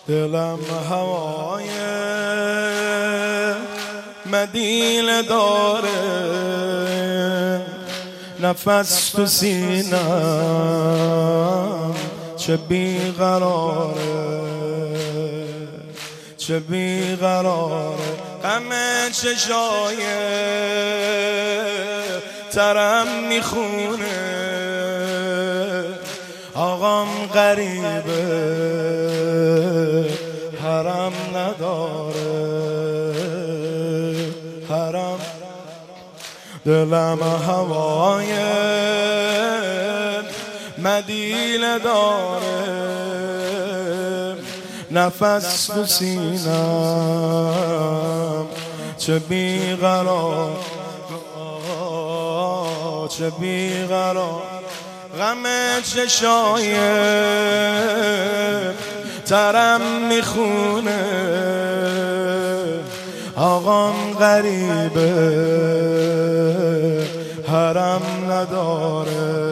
دلم هوای مدینه داره، نفس تو سینم چه بیقراره، چه بیقراره. غم چشای ترم میخونه، آقام غریبه حرم نداره، حرم. دلم هوای مدینه داره، نفس تو سینم چه بیقرار، چه بیقرار. غم چشای ترم میخونه، آقام غریبه حرم نداره.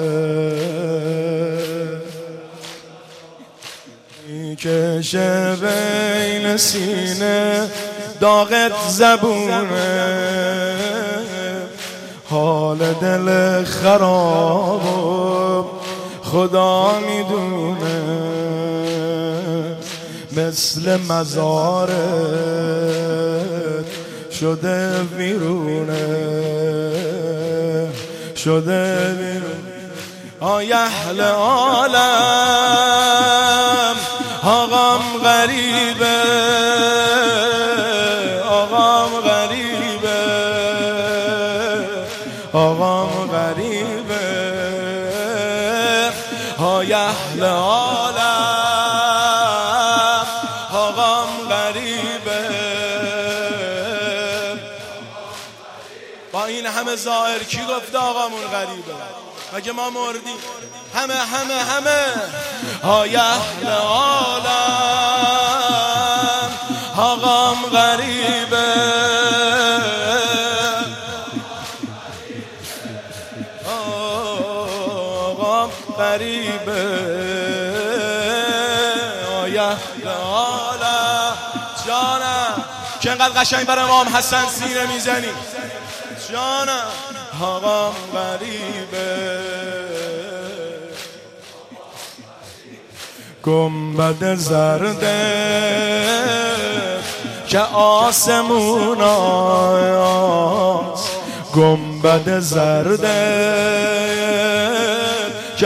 میکشه بین سینه داغت زبونه، حال دل خراب خدا میدونه. مثل مزارت شده ویرونه، شده ویرونه. آی اهل عالم آقام غریبه، آقام غریبه، آقام غریبه. آی اهل عالم آقام غریبه. با این همه ظاهر کی گفته آقامون غریبه؟ مگه ما مردیم؟ همه همه همه. آی اهل عالم آقام غریبه، آقام غریبه. آی اهل عالم جانم که انقدر قشنگ برای امام حسن سینه میزنی جانم. آقام غریبه. گنبد زرده که آسموناست، گنبد زرده که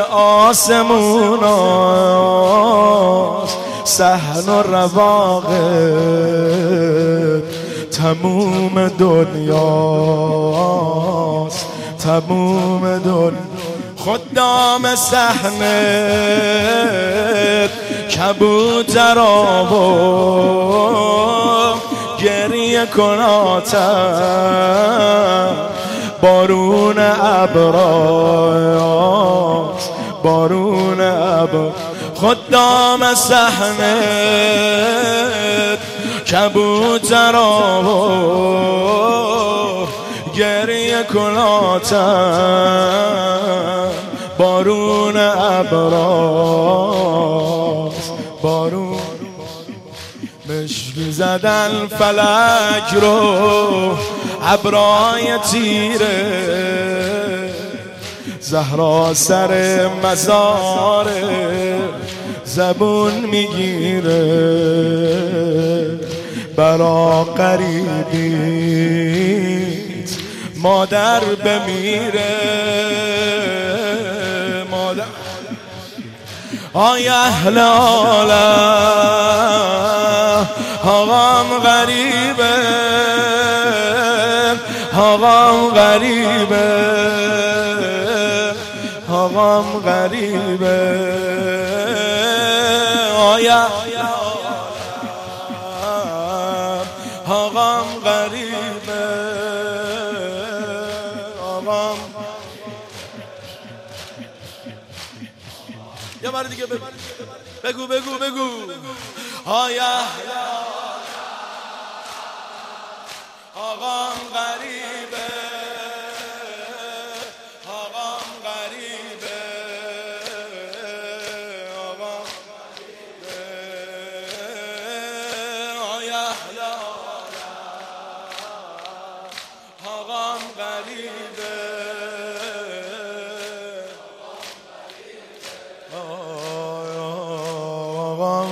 آسموناست. صحن و رواقت تموم دنیاست، تموم دنیا. خدام صحنت کبوترا و گریه کناتم، بارون ابراست، بارون ابر. خدام صحنت کبوترا و گریه کناتم، بارون ابراست، بارون. مشکی زدن فلک رو ابرای تیره، زهرا سر مزار زبون میگیره. برا قریبیت مادر بمیره، مادر. آی اهل عالم آقام غریبه، آقام غریبه، آقام غریبه. آی آقام غریبه، آقام. یه بار دیگه بگو بگو بگو بگو. آی آقام غریبه، آقام غریبه، آقام غریبه.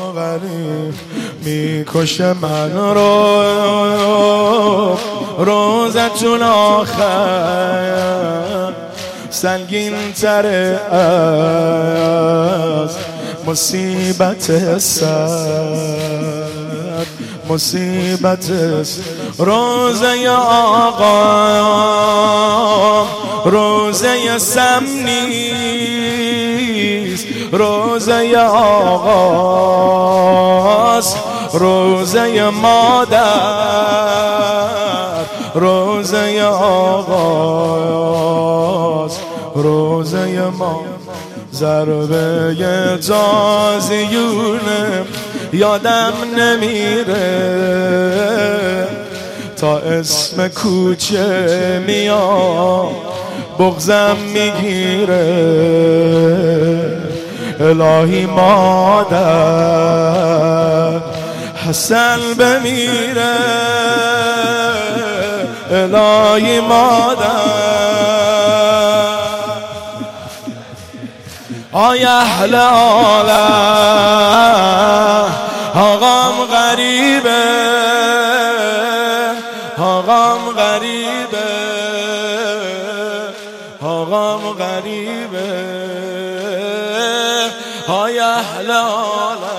غریب میکشه من رو روزتون آخر سنگین تره از مصیبت سر مصیبت روزه آقا روزه سم نیست روزه آقاست روزه مادر روزه آقاست روزه ما ضربه تازیونه یادم نمیره تا اسم کوچه میاد بغضم میگیره الهی مادر حسن بمیره الهی مادر آی اهل عالم آقام غریبه آقام غریبه آقام غریبه آی اهل عالم